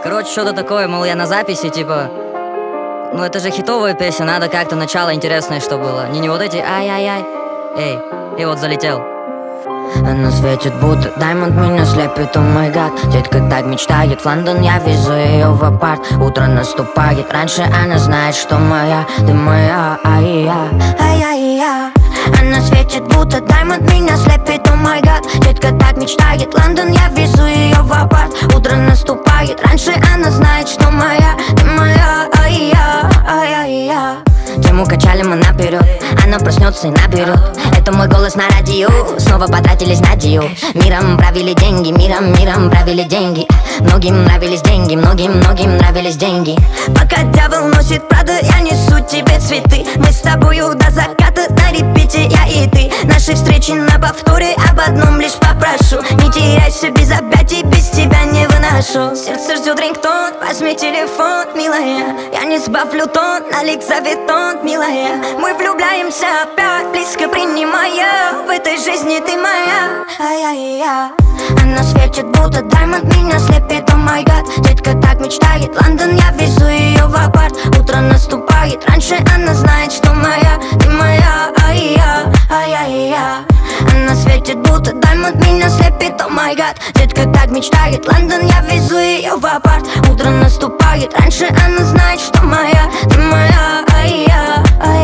Короче, что-то такое, мол, я на записи, типа. Ну это же хитовая песня, надо как-то начало интересное, что было. Не вот эти ай-яй-яй. Эй, и вот залетел. Она светит, будто даймонд, меня слепит, о май гад. Детка так мечтает, в Лондон я везу ее в апарт. Утро наступает, раньше она знает, что моя, ты моя, ай-я, ай-я-я. Она светит, будто даймонд, меня слепит, о май гад. Детка так мечтает, Лондон я везу ее в апарт. Утро наступает, раньше она знает, что моя, ты моя, ай-я, ай-я-я. Тему качали мы наперед, она проснется и наберет. Это мой голос на радио, снова потратились на дию. Миром правили деньги, миром правили деньги. Многим нравились деньги, многим нравились деньги. Пока дьявол носит Прада, я несу тебе цветы. Мы с тобою до заката на репите, я и ты. Наши встречи на повторе, об одном лишь попрошу: не теряйся без объятий, без тебя не выношу. Сердце ждет рингтон, возьми телефон, милая. Я не сбавлю тон, на Ликса Виттон, милая. Мы влюбляемся опять, близко принимая. В этой жизни ты моя, ай-яй-я. Она светит, будто даймонд, меня слепит, о май гад. Детка так мечтает, Лондон я везу ее в апарт. Утро наступает, раньше она знает, что моя, ты моя, ай-я, ай-яй-я. Она светит, будто даймонд, меня слепит, о май гад. Детка так мечтает, Лондон я везу ее в апарт. Утро наступает, раньше она знает, что моя, ты моя, ай-я, ай-я.